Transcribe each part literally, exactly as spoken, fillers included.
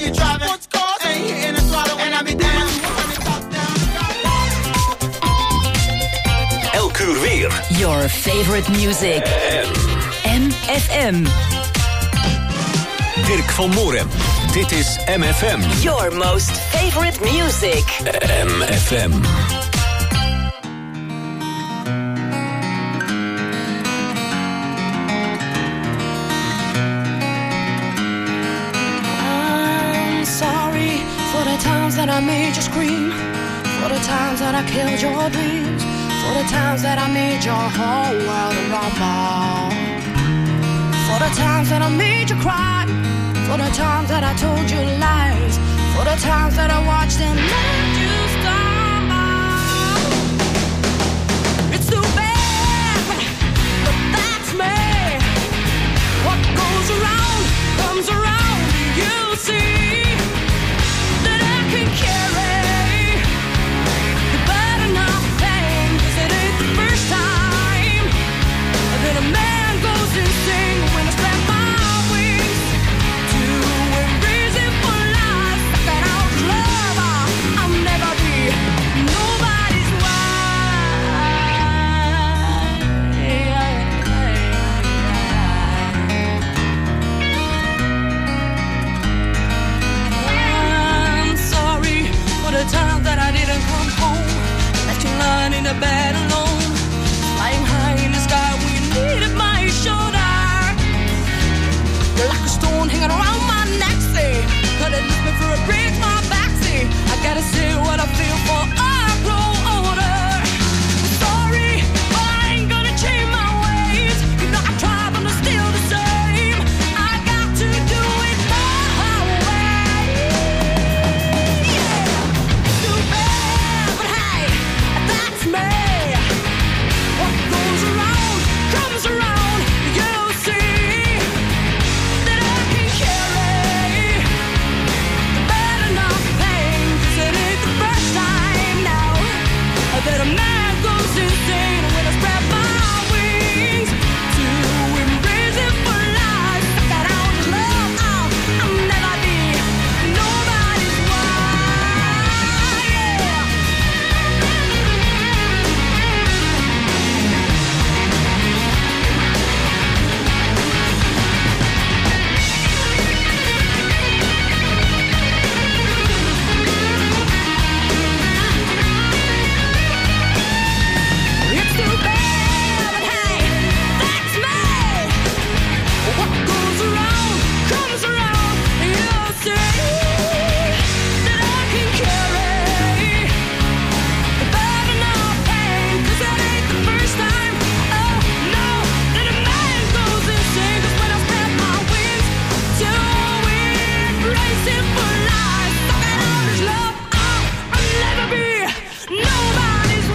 you're driving. What's cause? Ain't hitting the throttle and I be down. Elk uur weer. Your favorite music. M F M. Dirk van Moorem. Dit is M F M. Your most favorite music. M F M. I'm sorry for the times that I made you scream, for the times that I killed your dreams, for the times that I made your whole world rumble, for the times that I made you cry, for the times that I told you lies, for the times that I watched and let you stumble. It's too bad, but that's me. What goes around comes around. You see that I can carry the burden of pain, 'cause it ain't the first time that a man goes insane when I spread my wings to embrace it for life. That out love, I'll never be nobody's I'm sorry for the time that I didn't come home, left you lying in the bed alone, flying high in the sky when you needed my shoulder. You're like a stone hanging around my neck, say, could it lift me for a break, my back, say, I gotta say what I feel for I grow older. Sorry, but I ain't gonna change my ways. You know I try, but I'm still the same. I got to do it my way. Yeah, too bad, but hey, that's me. What goes around comes around. You see that I can carry the burden of pain, 'cause it ain't the first time now that a man goes insane when I spread my wings to embrace it for life. I got out of love, I'll, I'll never be nobody's wife. Yeah. It's too bad, but hey, that's me. What goes around comes around. You'll see that I can carry the burden of pain, 'cause that ain't the first time, oh no, that a man goes insane. 'Cause when I spread my wings to embrace it for life, I got all this love, I'll, I'll never be nobody's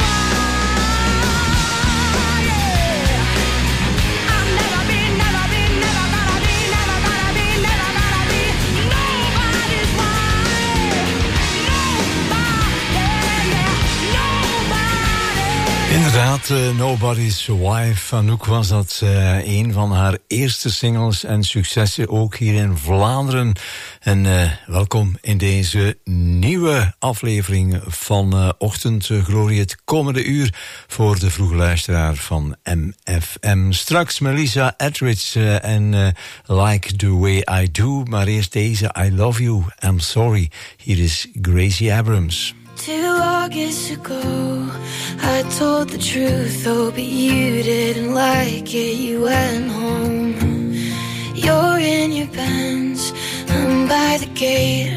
wife. Yeah. I'll never be, never be, never gonna be, never gonna be, never gonna be nobody's wife. Nobody, yeah, nobody. Inderdaad, uh, Nobody's Wife. Anouk was dat uh, een van haar eerste singles en successen ook hier in Vlaanderen. En uh, welkom in deze nieuwe aflevering van uh, Ochtendglorie, het komende uur voor de vroege luisteraar van M F M. Straks Melissa Etheridge uh, en uh, Like the Way I Do, maar eerst deze I Love You, I'm Sorry. Hier is Gracie Abrams. Two August ago, I told the truth, oh, but you didn't like it, you went home. You're in your Benz, I'm by the gate.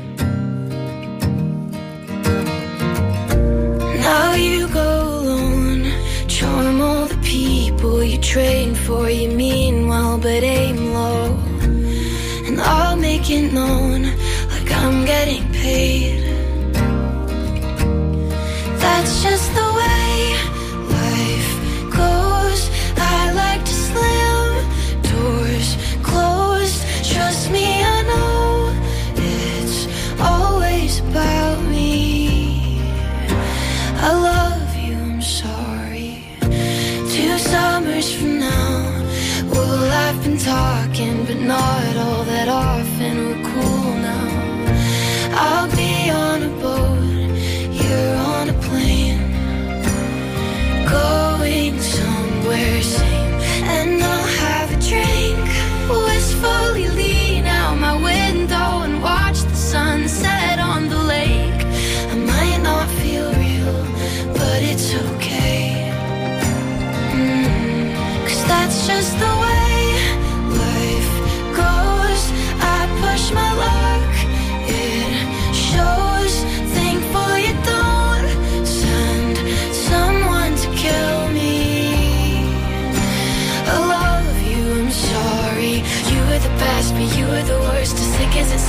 Now you go alone, charm all the people you train for, you mean well, but aim low. And I'll make it known, like I'm getting paid. That's just the way life goes. I like to slam doors closed. Trust me, I know it's always about me. I love you, I'm sorry. Two summers from now, well, I've been talking, but not all that often. We're cool now.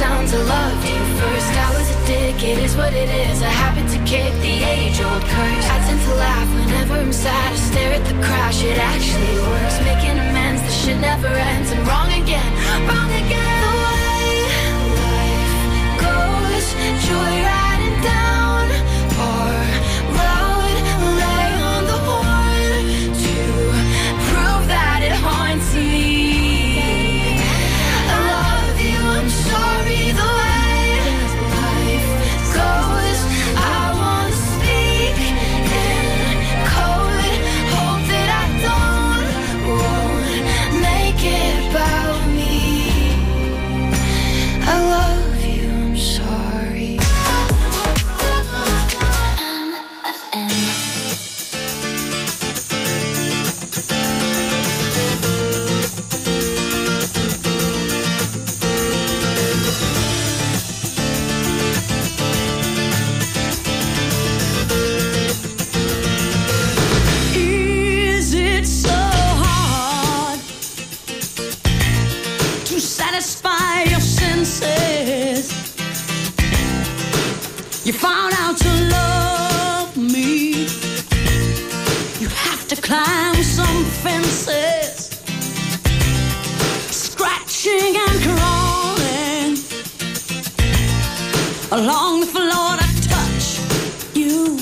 sounds. I loved you first. I was a dick, it is what it is. A habit to kick the age-old curse. I tend to laugh whenever I'm sad. I stare at the crash, it actually works. Making amends, the shit never ends. I'm wrong again, wrong again. The way life goes, joyriding down our road, lay on the horn to prove that it haunts me. I love you, I'm sorry. The way life goes, I wanna speak in code. Hope that I don't won't make it about me. I love you, I'm sorry. Is it so hard to satisfy your senses? You found out to love me. You have to climb some fences, scratching and crawling along the floor to touch you.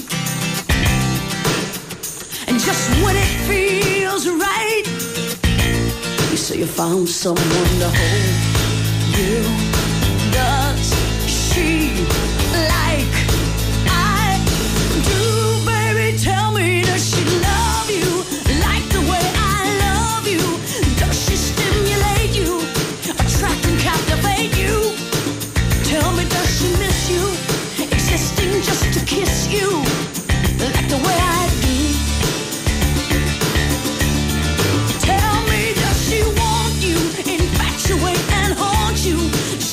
And just when it feels right, you say you found someone to hold you. Does she like I do, baby? Tell me, does she love you like the way I love you? Does she stimulate you, attract and captivate you? Tell me, does she miss you, existing just to kiss you like the way I do? Tell me, does she want you, infatuate and haunt you?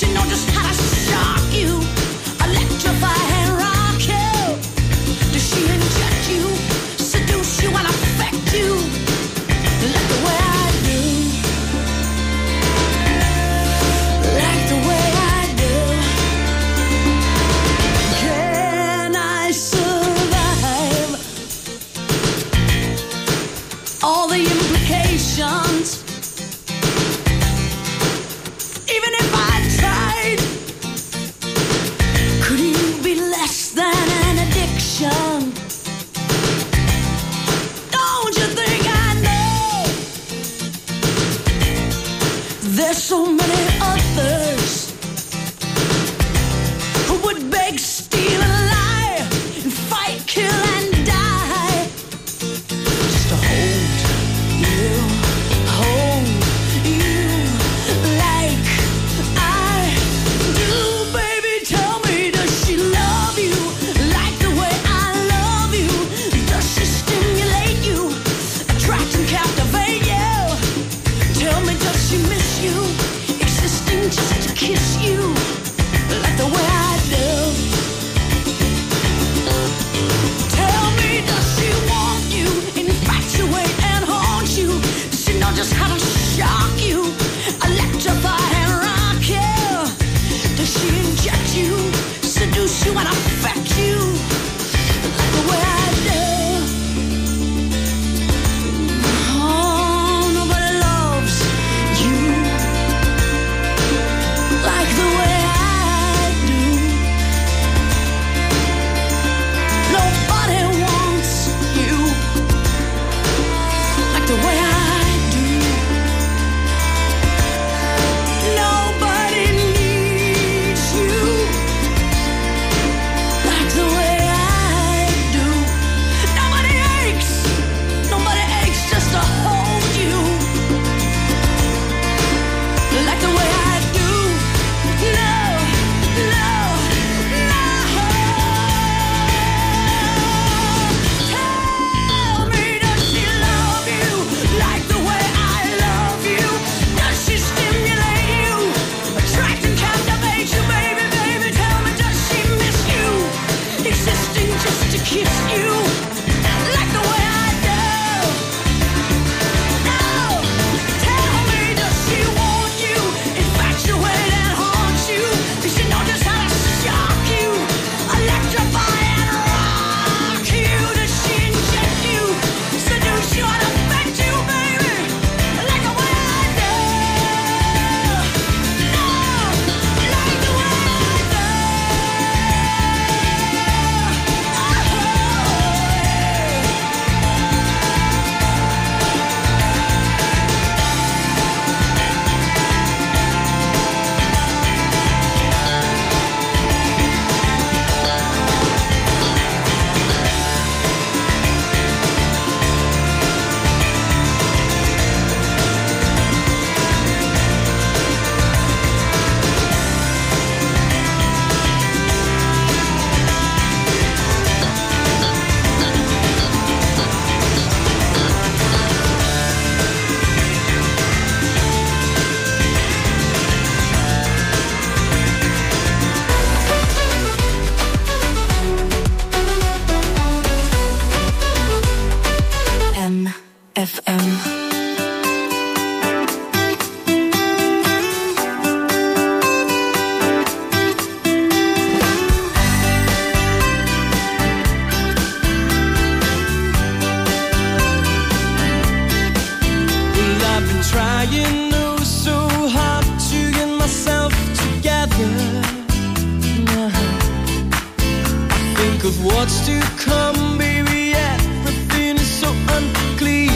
of what's to come, baby, everything is so unclear.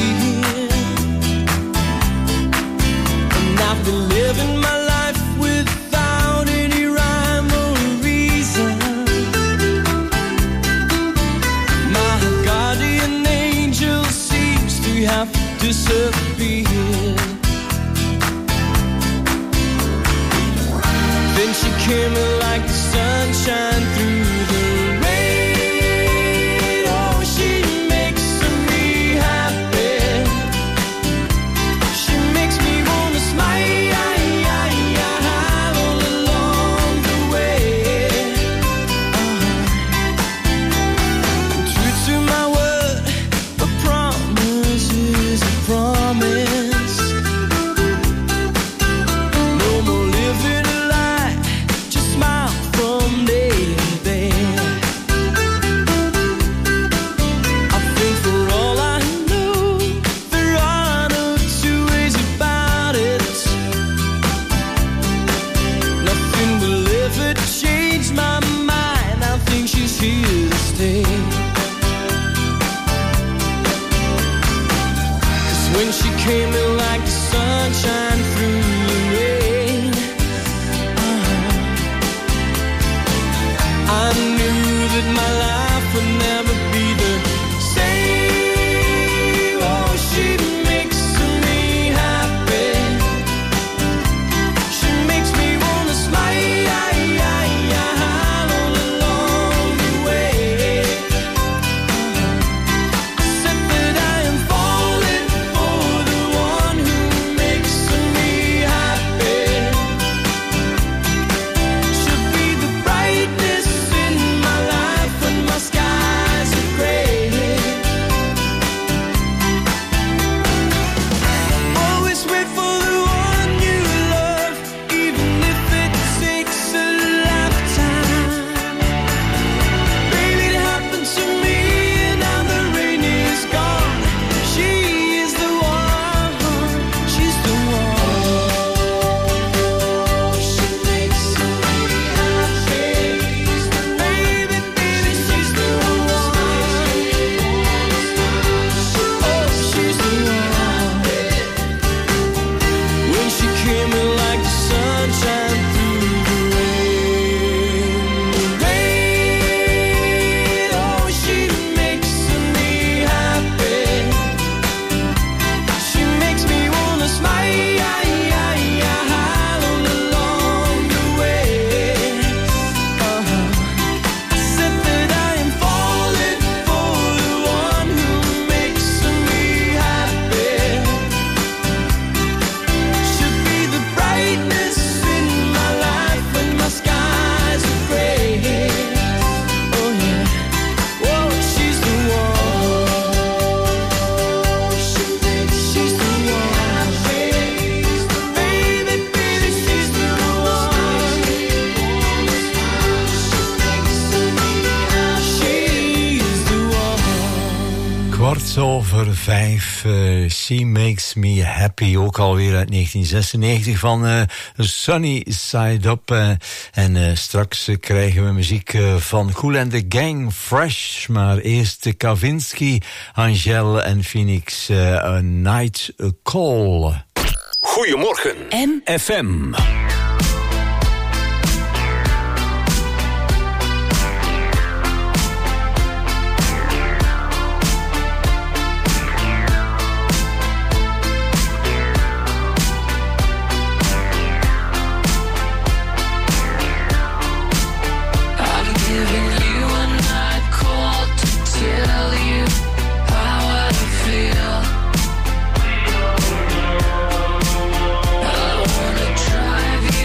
And I've been living my life without any rhyme or reason. My guardian angel seems to have disappeared. Then she came in like the sunshine through the rain. Oh, she makes me happy. She makes me wanna smile all along the way. Uh-huh. True to my word, a promise is a promise. No more living a lie, just smile from day to day. I think for all I know, there are no two ways about it. Nothing will ever change my mind. I think she's here to stay. 'Cause when she came in like the sunshine through the rain, uh-huh, I knew that my life would never be the same. Oh, she makes me happy. She makes me wanna smile all along the way. I said that I am falling for the one who makes me happy. She'll be the brightness in my life when my skies are gray. Always wait for the one you love, even if it takes a lifetime. Baby, it happened to me and now the rain is gone. She is the one, she's the one. She makes me happy. Baby, baby, she's the one. Oh, she's the one. When she came in like the sunshine through the rain, rain. Oh, she makes me happy. She makes me wanna smile all along the way. Uh-huh. I said that I am falling for the one who makes me happy. She'll be the brightness in my life when my skies are gray. Oh yeah, oh, she's the one. She makes, she's the one. Baby, baby, she's the one. She's the one. Kwart over vijf, eh, She Makes Me Happy, ook alweer uit negentien zesennegentig van eh, Sunny Side Up. eh, en eh, straks eh, krijgen we muziek eh, van Kool and the Gang, Fresh. Maar eerst de Kavinsky, Angel en Phoenix, eh, A Night Call. Goedemorgen. M. F M. I'm giving you a night call to tell you how I feel. I wanna drive you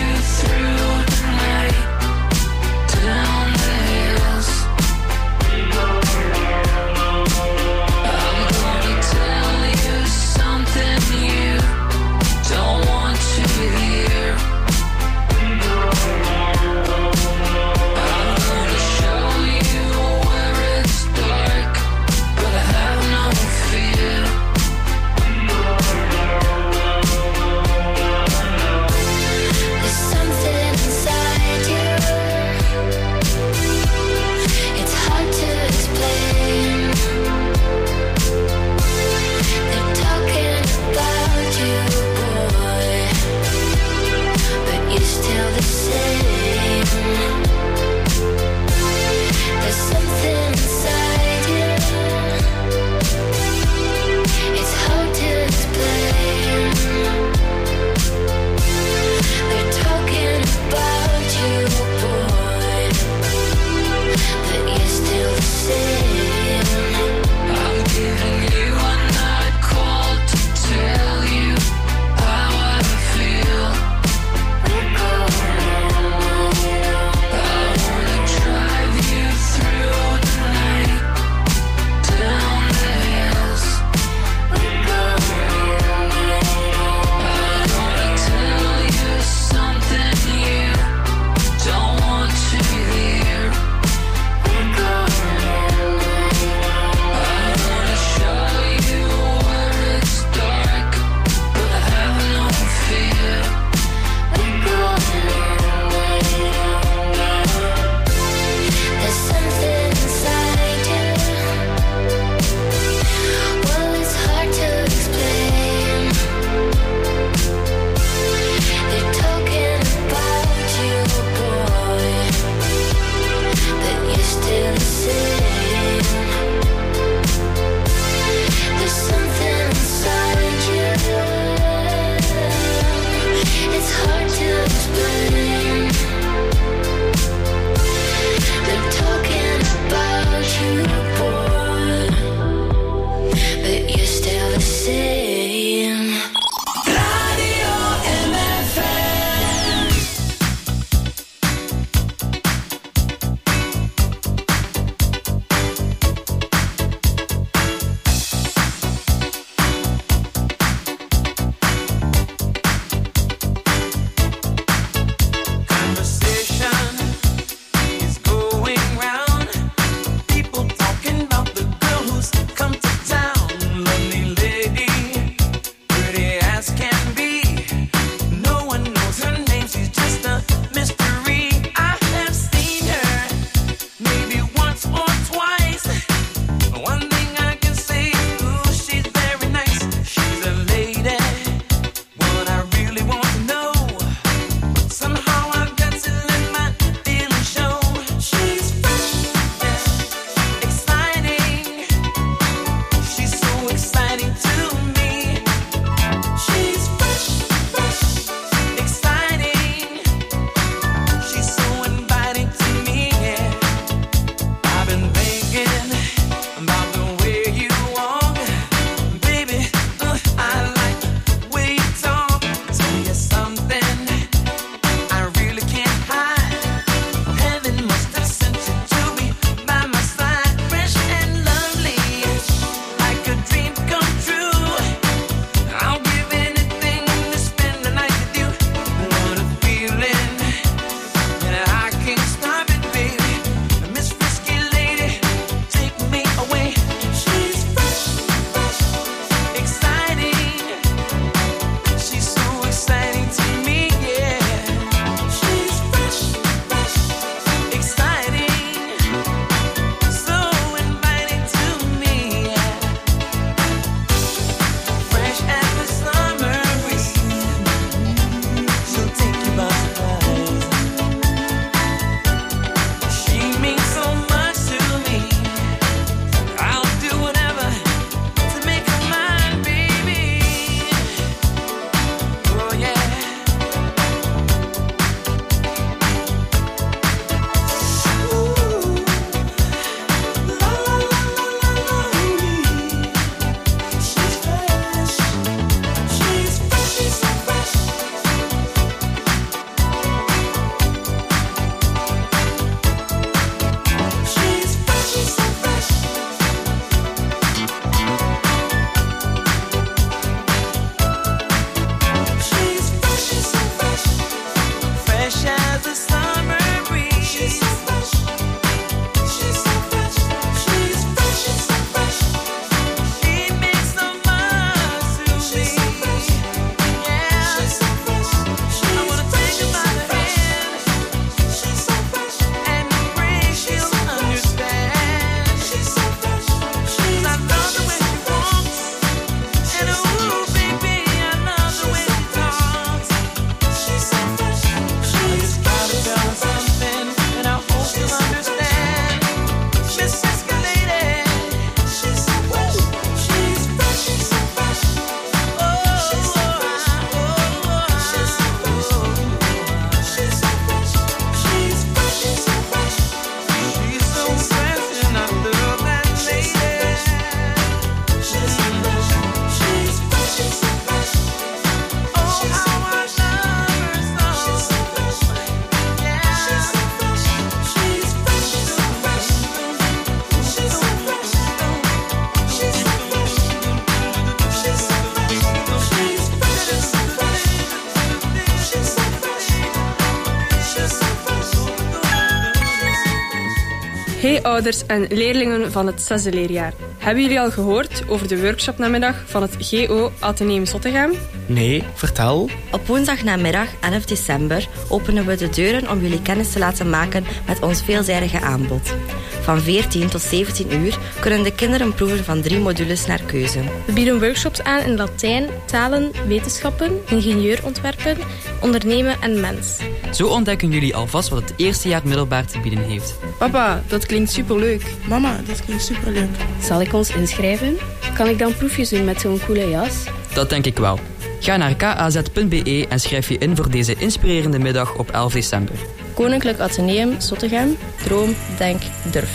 Hey ouders en leerlingen van het zesde leerjaar. Hebben jullie al gehoord over de workshopnamiddag van het G O Atheneum Zottegem? Nee, vertel. Op woensdagnamiddag elf december openen we de deuren om jullie kennis te laten maken met ons veelzijdige aanbod. Van veertien tot zeventien uur kunnen de kinderen proeven van drie modules naar keuze. We bieden workshops aan in Latijn, talen, wetenschappen, ingenieurontwerpen, ondernemen en mens. Zo ontdekken jullie alvast wat het eerste jaar middelbaar te bieden heeft. Papa, dat klinkt superleuk. Mama, dat klinkt superleuk. Zal ik ons inschrijven? Kan ik dan proefjes doen met zo'n coole jas? Dat denk ik wel. Ga naar k a z punt b e en schrijf je in voor deze inspirerende middag op elf december. Koninklijk Atheneum Zottegem. Droom, denk, durf.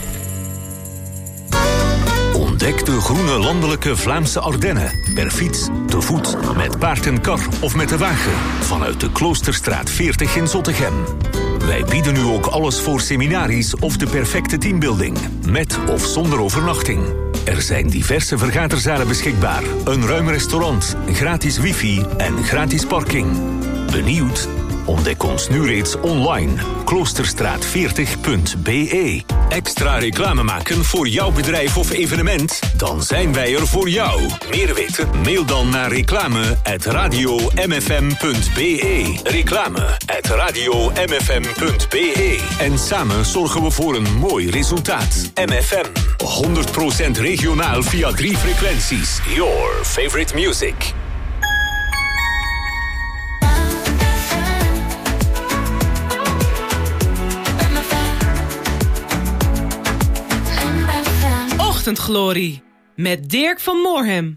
Ontdek de groene landelijke Vlaamse Ardennen. Per fiets, te voet, met paard en kar of met de wagen. Vanuit de Kloosterstraat veertig in Zottegem. Wij bieden nu ook alles voor seminaries of de perfecte teambuilding. Met of zonder overnachting. Er zijn diverse vergaderzalen beschikbaar. Een ruim restaurant, gratis wifi en gratis parking. Benieuwd? Ontdek ons nu reeds online. kloosterstraat veertig punt b e. Extra reclame maken voor jouw bedrijf of evenement? Dan zijn wij er voor jou. Meer weten? Mail dan naar reclame at radio m f m punt b e. Reclame at radio m f m punt b e. En samen zorgen we voor een mooi resultaat. M F M. honderd procent regionaal via drie frequenties. Your favorite music. Ochtendglorie met Dirk van Moorhem.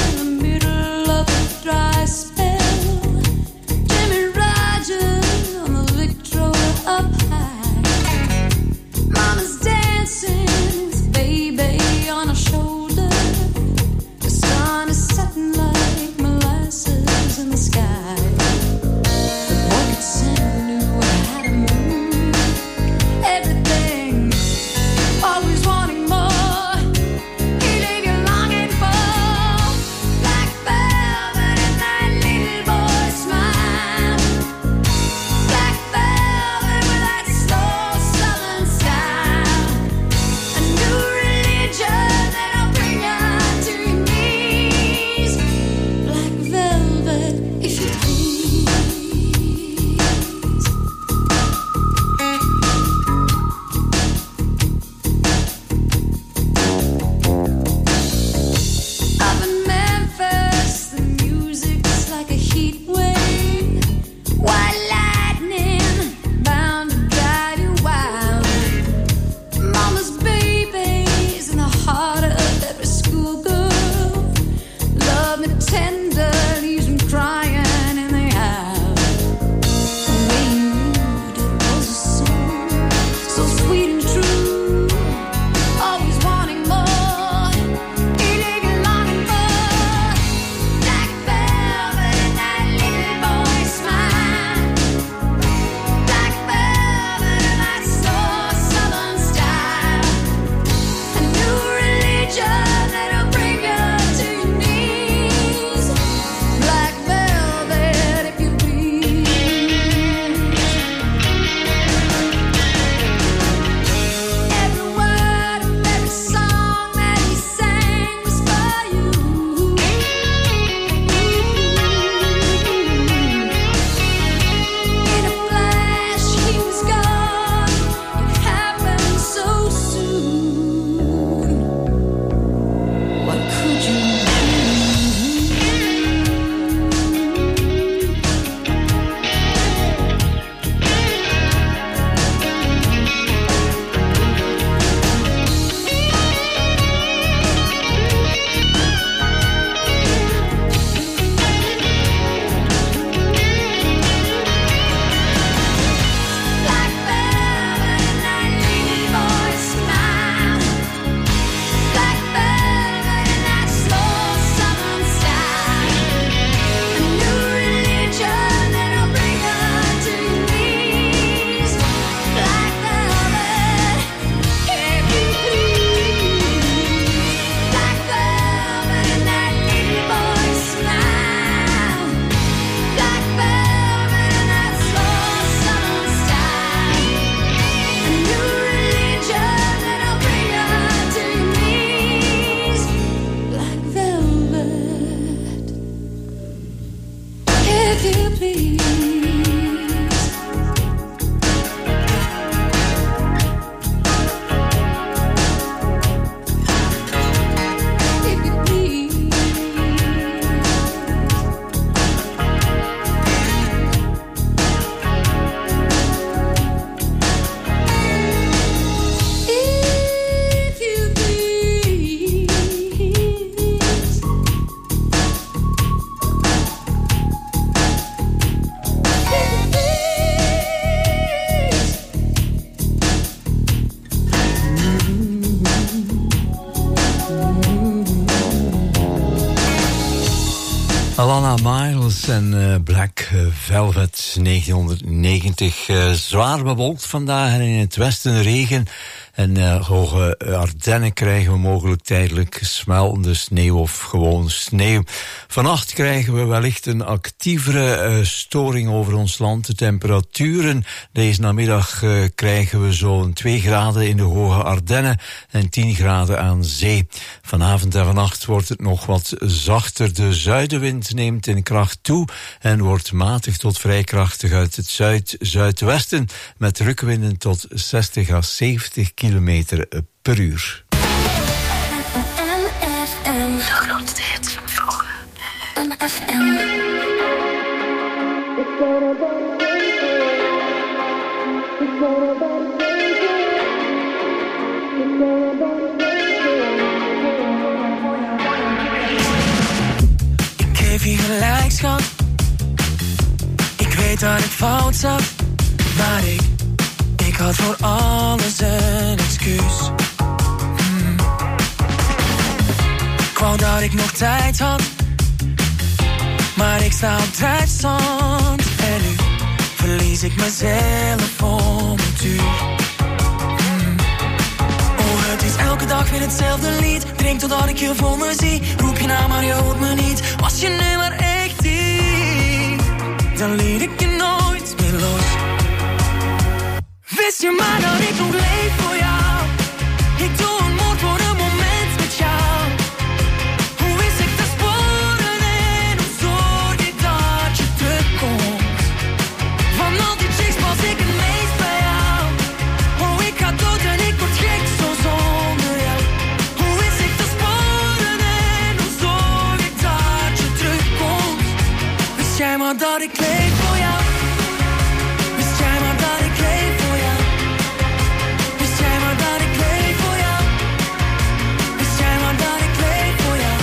Dry spell, Jimmy Rogers on you please. Alana Miles en uh, Black Velvet negentienhonderdnegentig. Uh, zwaar bewolkt vandaag en in het westen regen. En uh, hoge Ardennen krijgen we mogelijk tijdelijk smeltende sneeuw of gewoon sneeuw. Vannacht krijgen we wellicht een actievere uh, storing over ons land. De temperaturen deze namiddag uh, krijgen we zo'n twee graden in de hoge Ardennen en tien graden aan zee. Vanavond en vannacht wordt het nog wat zachter. De zuidenwind neemt in kracht toe en wordt matig tot vrij krachtig uit het zuid-zuidwesten met rukwinden tot zestig à zeventig kilometer per uur. De grootste hits van vroeger. N F M. Ik geef je gelijk, schat. Ik weet dat ik fout zat, maar ik Ik had voor alles een excuus. hmm. Ik wou dat ik nog tijd had, maar ik sta op drijfstand. En nu verlies ik mezelf om het uur. hmm. Oh, het is elke dag weer hetzelfde lied. Drink totdat ik je voor me zie. Roep je naam maar je hoort me niet. Was je nu maar echt hier, dan liet ik je nooit meer los. Wist je maar dat ik nog leef voor jou? Ik doe een moord voor een moment met jou. Hoe wist ik te sporen en hoe zorg ik dat je terugkomt? Van al die chicks pas ik het meest bij jou. Oh, ik ga dood en ik word gek zo zonder jou. Hoe wist ik te sporen en hoe zorg ik dat je terugkomt? Wist jij maar dat ik leef voor jou? Wist jij maar dat ik leef voor jou? Wist jij maar dat ik leef voor jou? Wist jij maar dat ik leef voor jou?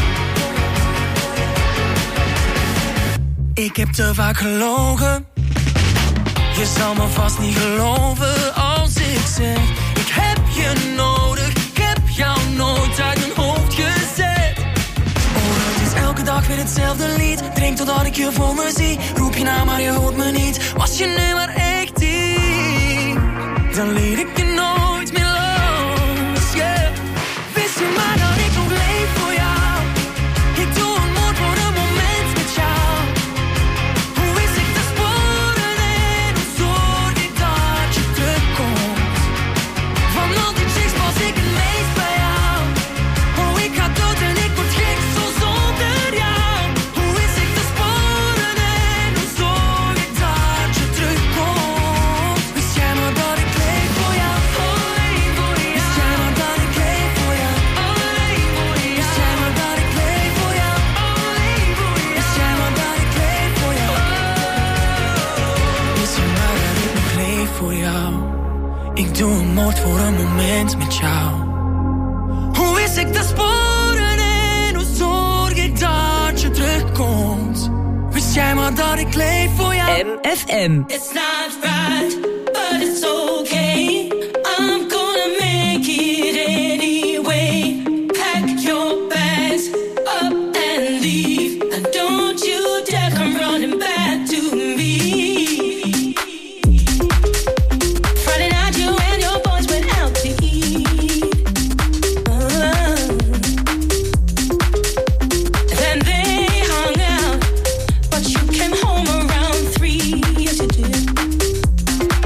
Ik heb te vaak gelogen. Je zal me vast niet geloven als ik zeg ik heb je nodig. Ik heb jou nooit uit mijn hoofd gezet. Oh, het is elke dag weer hetzelfde lied. Drink totdat ik je voor me zie. Roep je naam maar je hoort me niet. Was je nu maar echt hier, dan liet ik je nooit meer los, yeah. Wist je maar dat ik nog leef voor jou? Ik doe een moord voor een moment met jou. Hoe wist ik te sporen en hoe zorg ik dat je terugkomt? Van al die chicks pas ik het meest bij jou. Oh, ik ga dood en ik word gek zo zonder jou. Hoe wist ik te sporen en hoe zorg ik dat je terugkomt? Wist jij maar dat ik leef voor jou? Alleen voor jou. Wist jij maar dat ik leef voor jou? Alleen voor jou. Wist jij maar dat ik leef voor jou? Alleen voor jou. Wist jij maar dat ik leef voor jou? Wist je maar dat ik nog leef voor jou? Ik doe een moord voor een moment met jou. Hoe wist ik te sporen en hoe zorg ik dat je terugkomt? Wist jij maar dat ik leef voor jou? M F M. It's not right, but it's okay. I'm gonna make it anyway. Pack your bags up and leave. And don't you dare come running back to me. Friday night you and your boys went out to eat. Uh, then they hung out, but you came home around three. Yes you did.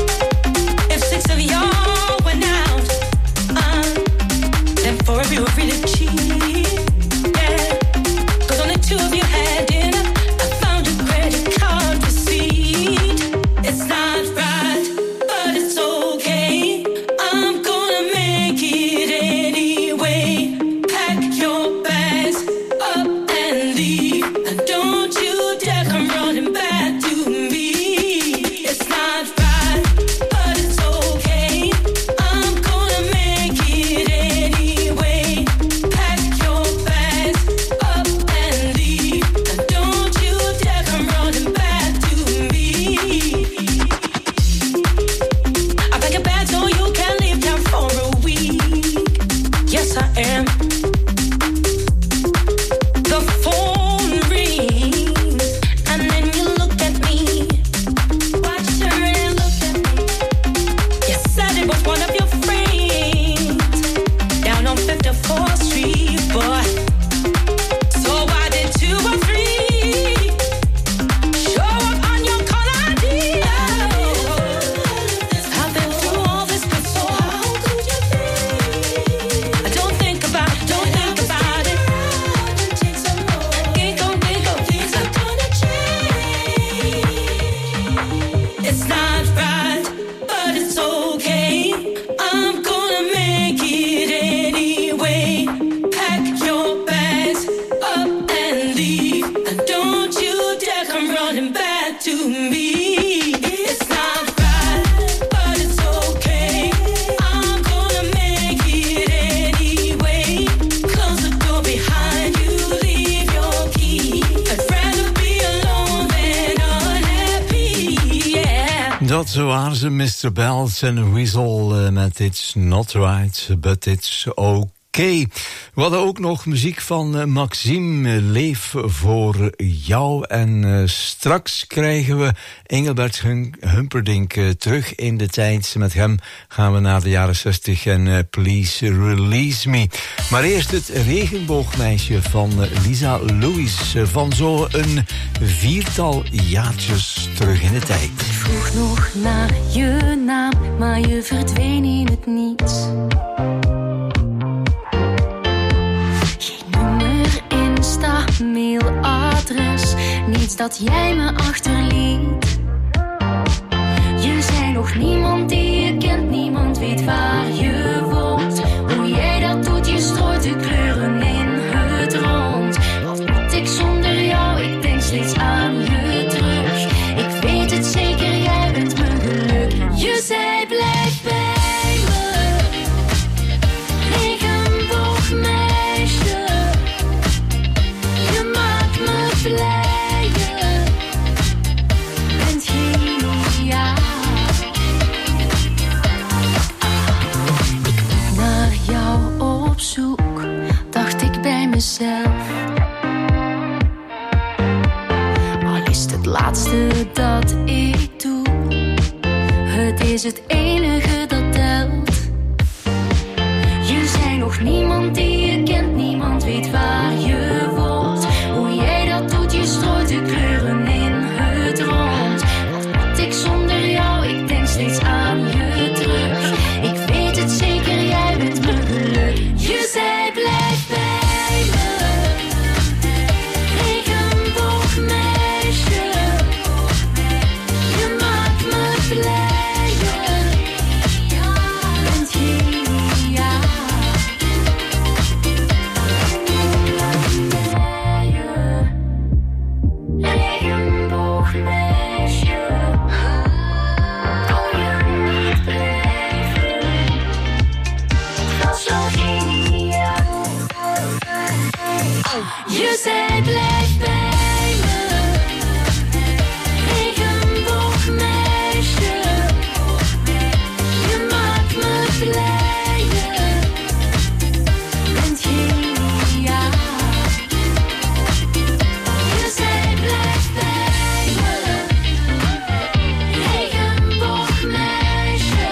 Dat waren ze, mister Bells en Weasel uh, met It's Not Right, but It's Okay. We hadden ook nog muziek van uh, Maxime, uh, Leef voor jou. En uh, straks krijgen we Engelbert Hun- Humperdinck uh, terug in de tijd. Met hem gaan we naar de jaren zestig en uh, Please Release Me. Maar eerst het regenboogmeisje van uh, Lisa Lewis. Uh, van zo een viertal jaartjes terug in de tijd. Ik vroeg nog naar je naam, maar je verdween in het niets. Insta, mailadres, niets dat jij me achterliet. Je zei nog niemand die je kent, niemand weet waar je woont. Hoe jij dat doet, je strooit de kleuren in het rond. Wat moet ik zonder jou, ik denk steeds aan je terug. Ik weet het zeker, jij bent mijn geluk. Je zei blijf bij me, regenboogmeisje. Blijer, bent geniaal. Ik ben naar jou op zoek, dacht ik bij mezelf. Al is het het laatste dat ik doe, het is het enige dat telt. Je zei nog niemand die je kent, niemand weet waar je woont. Hoe jij dat doet, je strooit de kleuren in het rond. Wat moet ik zonder jou, ik denk steeds aan je terug. Ik weet het zeker, jij bent mijn geluk. Je zei blijf bij me, regenboogmeisje. Je maakt me blijer, bent geniaal. Regenboogmeisje, kon je niet blijven? Dat is zo geniaal. Je zei blijf bij me, regenboogmeisje. Je maakt me blijer, bent geniaal. Je zei blijf bij me, regenboogmeisje.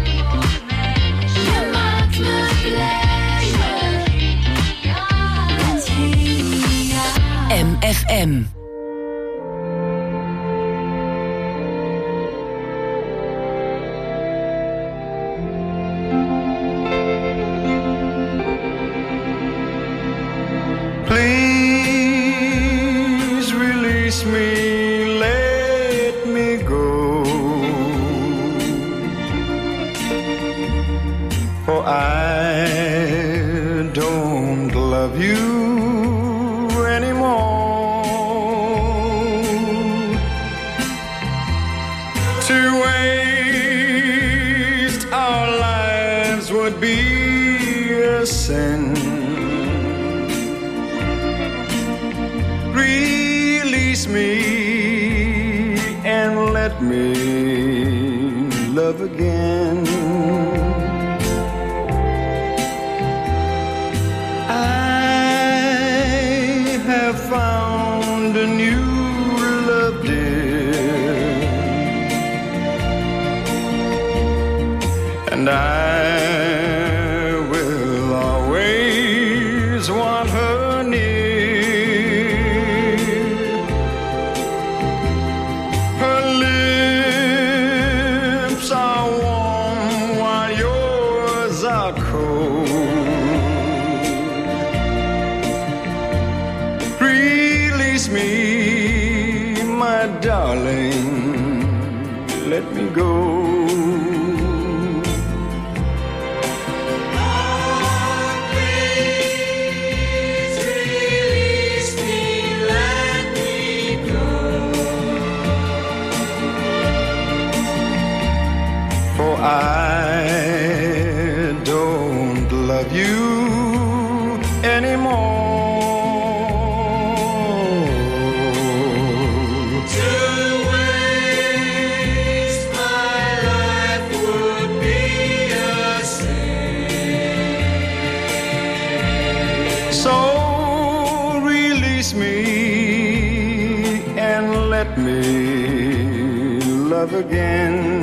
Je maakt me blijer, bent geniaal. M F M. Please release me, let me go. For I don't love you anymore. To waste our lives would be a sin. Release me and let me love again. I have found a new love, dear, and I will always want her near. Darling, let me go. Oh, please release me, let me go. For I don't love you anymore. To waste my me and let me love again.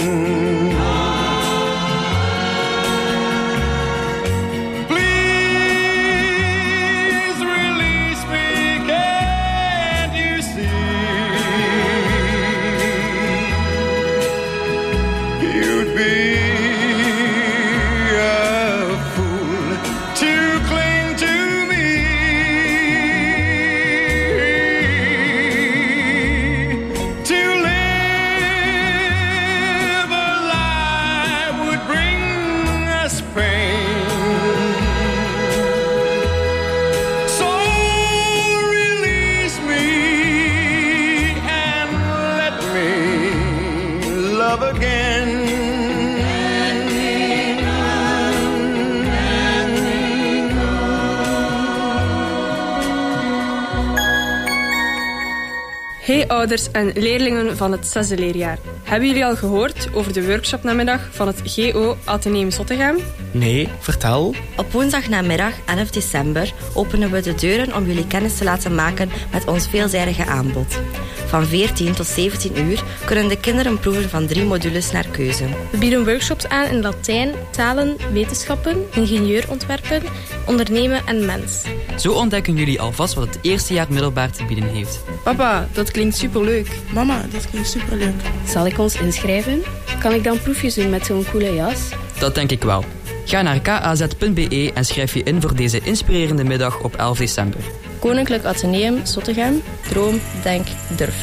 Hey ouders en leerlingen van het zesde leerjaar. Hebben jullie al gehoord over de workshopnamiddag van het G O Atheneum Zottegem? Nee, vertel. Op woensdagnamiddag elf december openen we de deuren om jullie kennis te laten maken met ons veelzijdige aanbod. Van veertien tot zeventien uur kunnen de kinderen proeven van drie modules naar keuze. We bieden workshops aan in Latijn, talen, wetenschappen, ingenieurontwerpen, ondernemen en mens. Zo ontdekken jullie alvast wat het eerste jaar middelbaar te bieden heeft. Papa, dat klinkt superleuk. Mama, dat klinkt superleuk. Zal ik ons inschrijven? Kan ik dan proefjes doen met zo'n coole jas? Dat denk ik wel. Ga naar k a z punt b e en schrijf je in voor deze inspirerende middag op elf december. Koninklijk Atheneum Zottegem. Droom, denk, durf.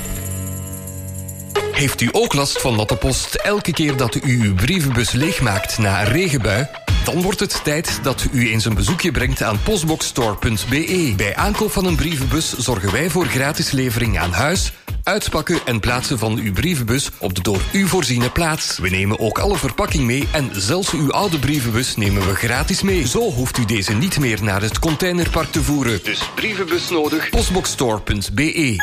Heeft u ook last van natte post elke keer dat u uw brievenbus leegmaakt na een regenbui? Dan wordt het tijd dat u eens een bezoekje brengt aan postboxstore punt b e. Bij aankoop van een brievenbus zorgen wij voor gratis levering aan huis, uitpakken en plaatsen van uw brievenbus op de door u voorziene plaats. We nemen ook alle verpakking mee en zelfs uw oude brievenbus nemen we gratis mee. Zo hoeft u deze niet meer naar het containerpark te voeren. Dus brievenbus nodig, postboxstore punt b e.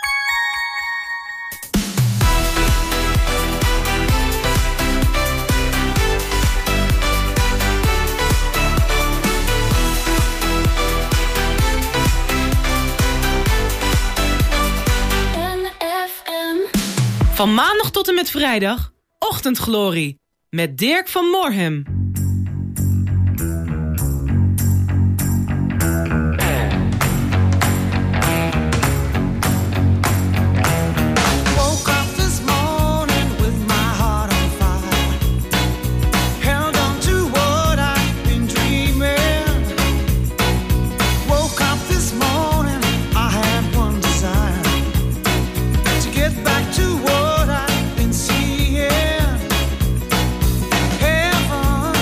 Van maandag tot en met vrijdag, Ochtendglorie, met Dirk van Moorhem. To what I've been seeing, heaven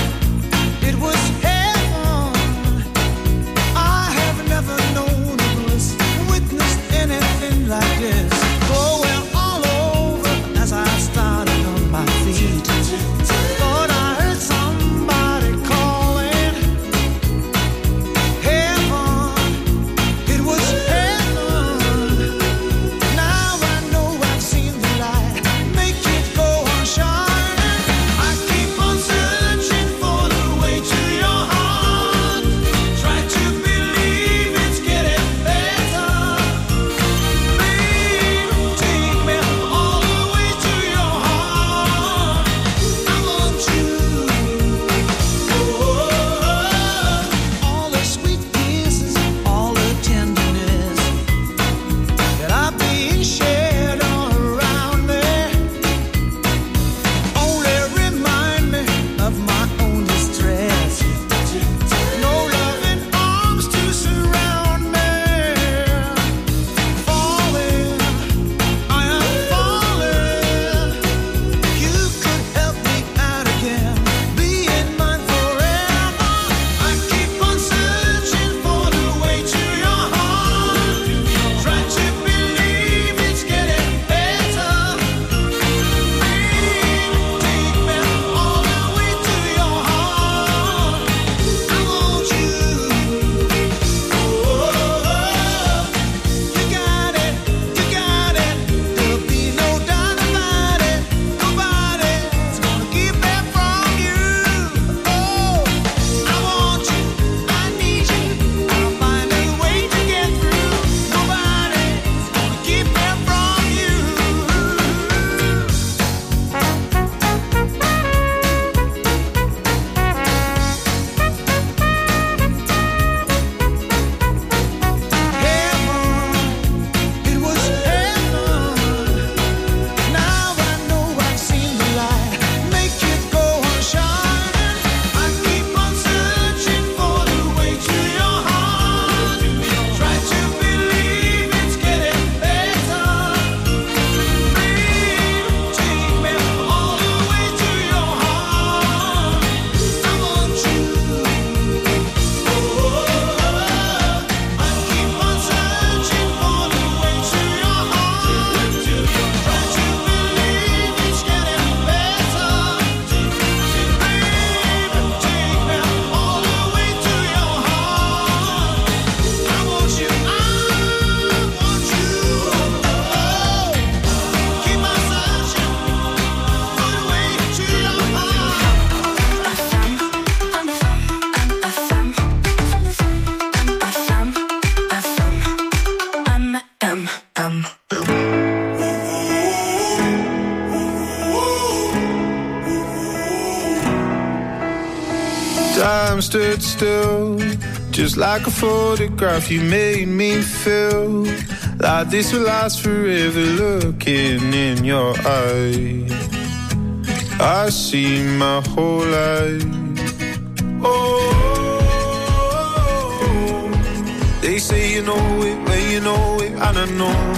stood still, just like a photograph. You made me feel like this will last forever. Looking in your eyes, I see my whole life. Oh, they say you know it when you know it, and I know.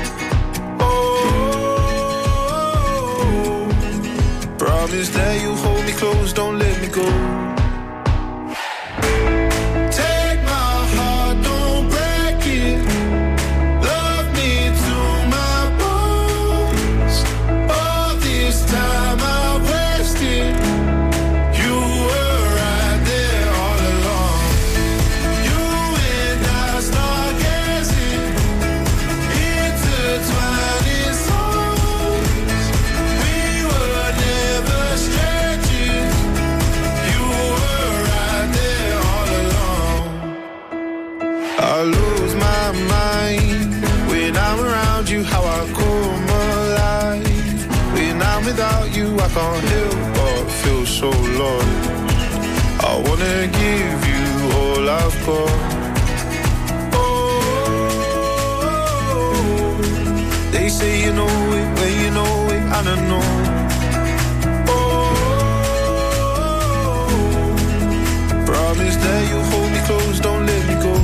Oh, promise that you hold me close, don't let me go. I lose my mind when I'm around you, how I come alive. When I'm without you, I can't help but feel so lost. I wanna give you all I've got. Oh, they say you know it when you know it, and I know. Oh, promise that you hold me close, don't let me go.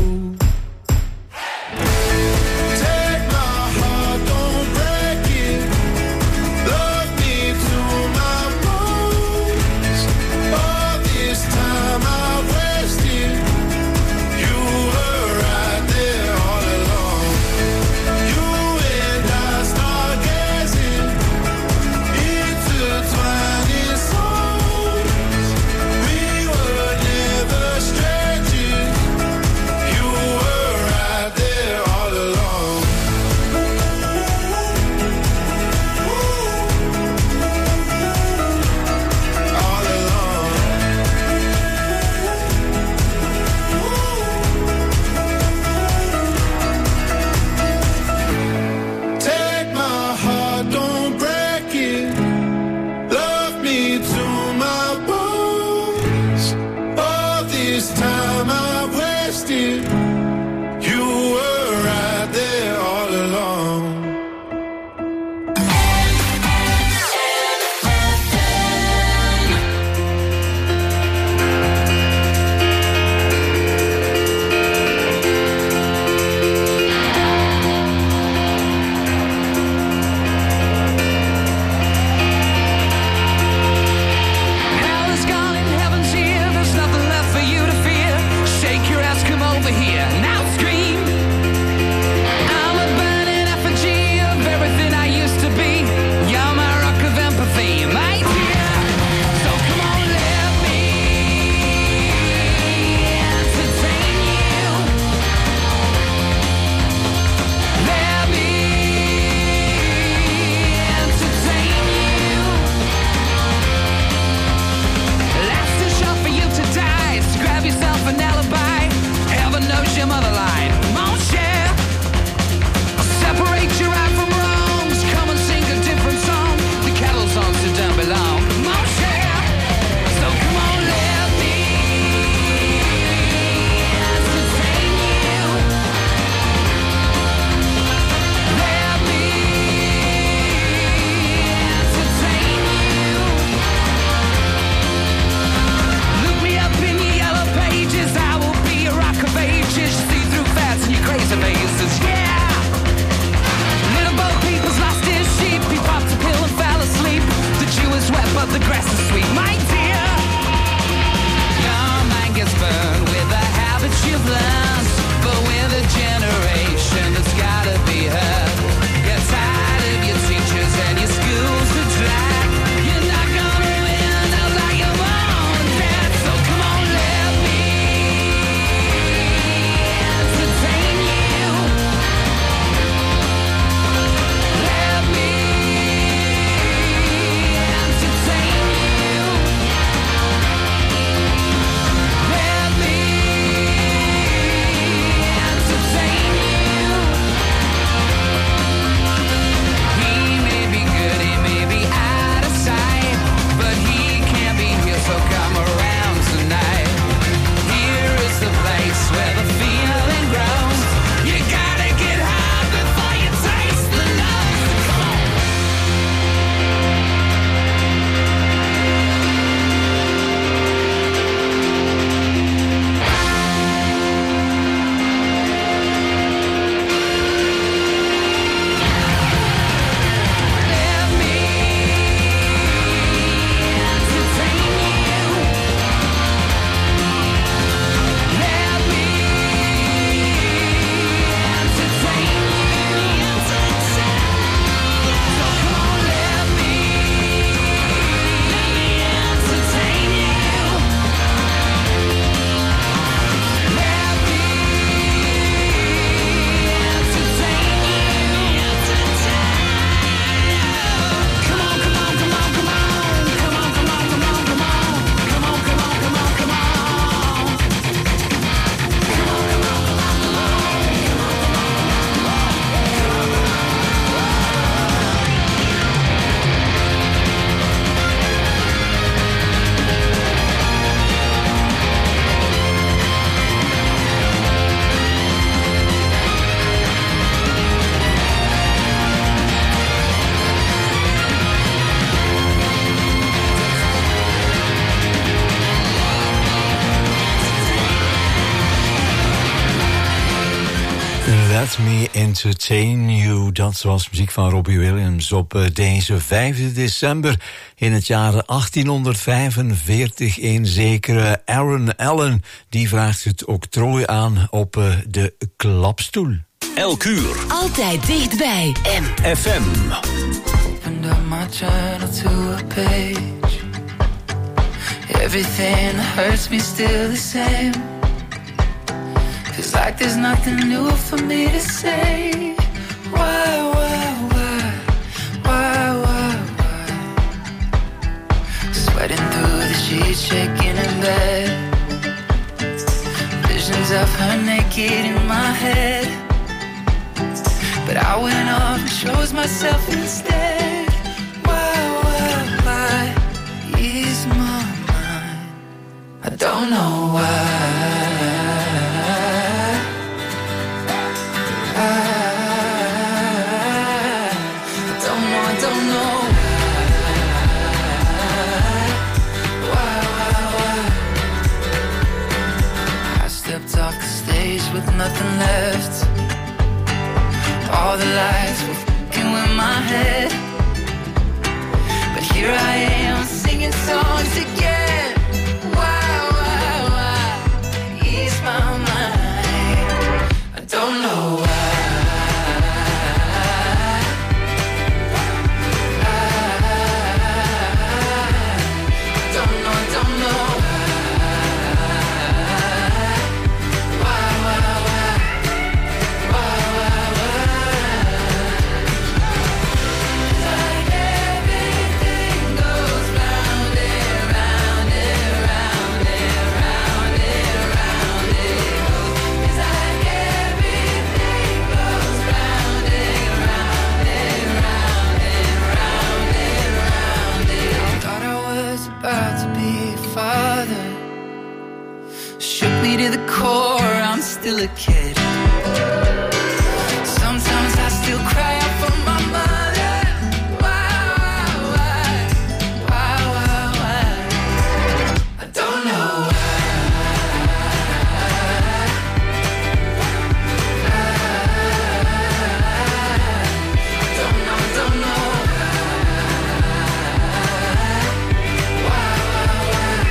Let Me Entertain You. Dat was muziek van Robbie Williams op uh, deze vijfde december in het jaar achttienhonderdvijfenveertig. Een zekere Aaron Allen, die vraagt het octrooi aan op uh, de klapstoel. Elk uur. Altijd dichtbij. M F M. Opened up my journal to a page. Everything that hurts me still the same. Feels like there's nothing new for me to say. Why, why, why, why, why, why? Sweating through the sheets, shaking in bed. Visions of her naked in my head. But I went off and chose myself instead. Why, why, why? Ease my mind. I don't know why. With nothing left, all the lights were fucking with my head. But here I am singing songs again. Why, why, why? Ease my mind. I don't know why. To the core, I'm still a kid. Sometimes I still cry out for my mother. Why, why, why, why, why? I don't know why. I don't know, I don't know why, why, why.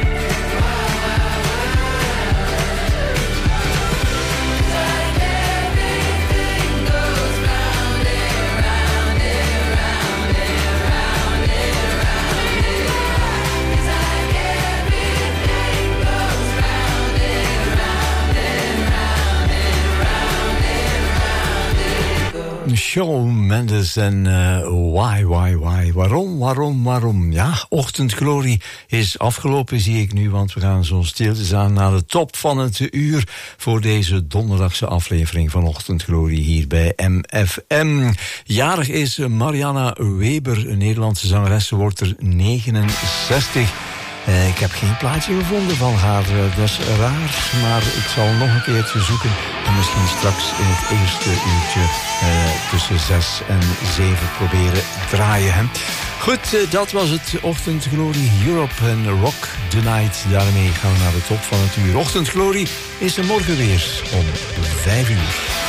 Shawn Mendes en uh, why, why, why? Waarom, waarom, waarom? Ja, Ochtendglorie is afgelopen, zie ik nu, want we gaan zo stiltes aan naar de top van het uur voor deze donderdagse aflevering van Ochtendglorie hier bij M F M. Jarig is Marianna Weber, een Nederlandse zangeres, ze wordt er negenenzestig. Uh, ik heb geen plaatje gevonden van haar, uh, dat is raar, maar ik zal nog een keertje zoeken en misschien straks in het eerste uurtje uh, tussen zes en zeven proberen draaien. Hè. Goed, uh, dat was het Ochtendglorie Europe en Rock the Night. Daarmee gaan we naar de top van het uur. Ochtendglorie is er morgen weer om vijf uur.